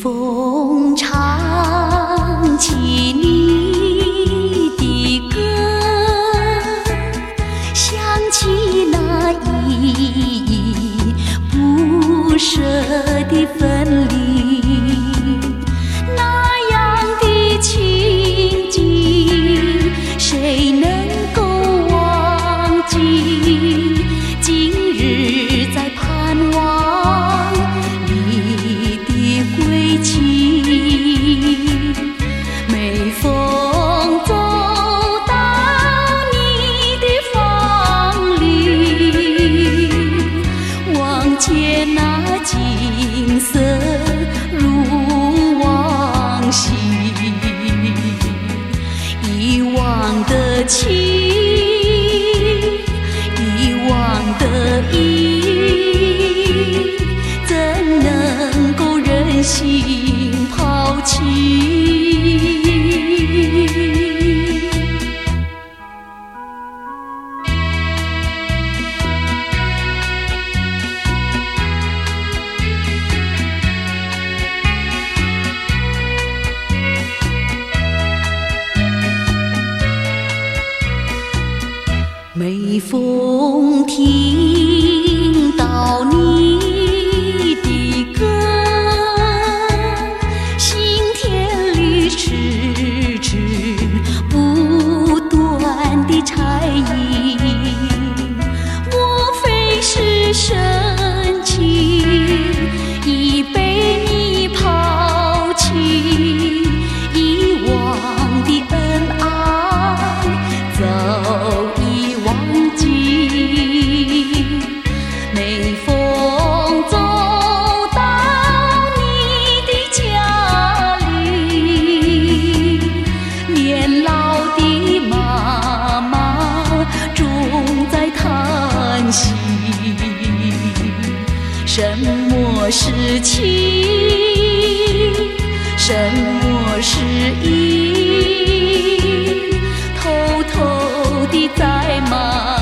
风唱起你的歌，想起那依依不舍的分离，那样的情景，谁能够忘记？今日在盼望你的归期，每逢走到你的房里，望见那景色如往昔，遗忘的情，遗忘的意，怎能够忍心抛弃？每逢听到你的歌，心田里迟迟不断的柴音，莫非是深情已被你抛弃，遗忘的恩爱早已忘记。每逢走到你的家里，年老的妈妈总在叹息，什么是情，什么是义，偷偷地在瞒